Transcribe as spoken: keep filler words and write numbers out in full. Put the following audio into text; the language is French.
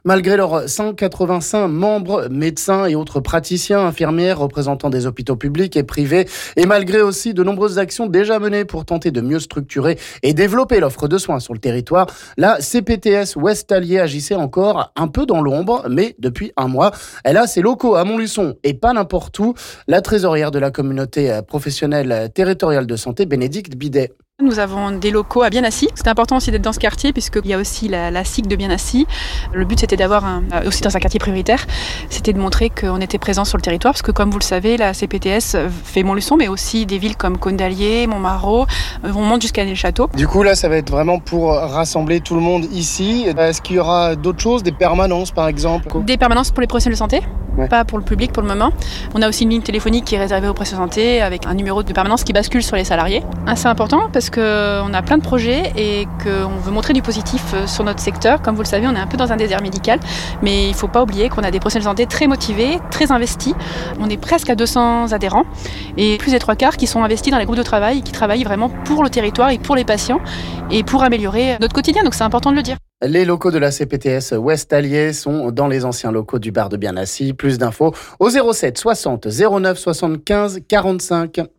Malgré leurs cent quatre-vingt-cinq membres, médecins et autres praticiens, infirmières, représentants des hôpitaux publics et privés, et malgré aussi de nombreuses actions déjà menées pour tenter de mieux structurer et développer l'offre de soins sur le territoire, la C P T S Ouest Allier agissait encore un peu dans l'ombre, mais depuis un mois, elle a ses locaux à Montluçon et pas n'importe où. La trésorière de la communauté professionnelle territoriale de santé, Bénédicte Bidet. Nous avons des locaux à Bienassis. C'est important aussi d'être dans ce quartier puisqu'il y a aussi la, la S I C de Bienassis. Le but c'était d'avoir un, aussi dans un quartier prioritaire, c'était de montrer qu'on était présent sur le territoire parce que comme vous le savez, la C P T S fait Montluçon mais aussi des villes comme Cône d'Allier, Montmarault, on monte jusqu'à Nez-le-Château. Du coup là ça va être vraiment pour rassembler tout le monde ici. Est-ce qu'il y aura d'autres choses, des permanences par exemple? Des permanences pour les professionnels de santé, ouais. Pas pour le public pour le moment. On a aussi une ligne téléphonique qui est réservée aux professionnels de santé avec un numéro de permanence qui bascule sur les salariés. C'est important parce qu'on a plein de projets et qu'on veut montrer du positif sur notre secteur. Comme vous le savez, on est un peu dans un désert médical, mais il ne faut pas oublier qu'on a des professionnels de santé très motivés, très investis. On est presque à deux cents adhérents et plus des trois quarts qui sont investis dans les groupes de travail et qui travaillent vraiment pour le territoire et pour les patients et pour améliorer notre quotidien. Donc c'est important de le dire. Les locaux de la C P T S Ouest Allier sont dans les anciens locaux du bar de Bienassis. Plus d'infos au zéro sept soixante zéro neuf soixante-quinze quarante-cinq.